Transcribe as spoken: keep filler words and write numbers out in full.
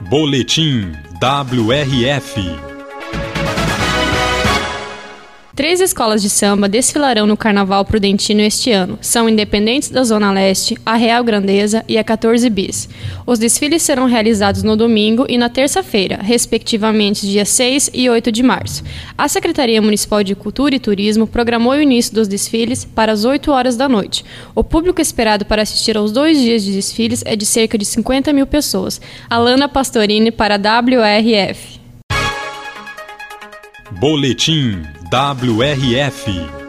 Boletim W R F. Três escolas de samba desfilarão no Carnaval Prudentino este ano. São Independentes da Zona Leste, a Real Grandeza e a quatorze bis. Os desfiles serão realizados no domingo e na terça-feira, respectivamente dia seis e oito de março. A Secretaria Municipal de Cultura e Turismo programou o início dos desfiles para as oito horas da noite. O público esperado para assistir aos dois dias de desfiles é de cerca de cinquenta mil pessoas. Alana Pastorini para a W R F. Boletim W R F.